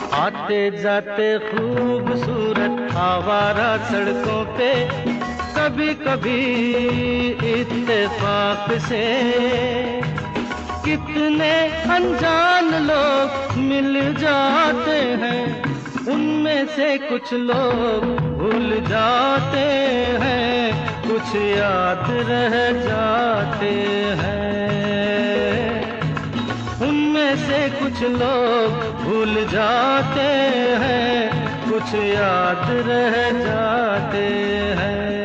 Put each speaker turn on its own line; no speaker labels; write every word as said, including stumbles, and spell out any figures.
आते जाते खूबसूरत आवारा सड़कों पे कभी कभी इत्तेफाक से कितने अनजान लोग मिल जाते हैं, उनमें से कुछ लोग भूल जाते हैं, कुछ याद रह जाते हैं। उनमें से कुछ लोग भूल जाते हैं, कुछ याद रह जाते हैं।